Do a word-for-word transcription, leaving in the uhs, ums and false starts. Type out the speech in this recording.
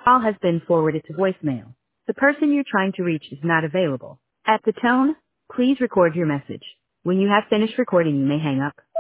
Call has been forwarded to voicemail. The person you're trying to reach is not available. At the tone, please record your message. When you have finished recording, you may hang up.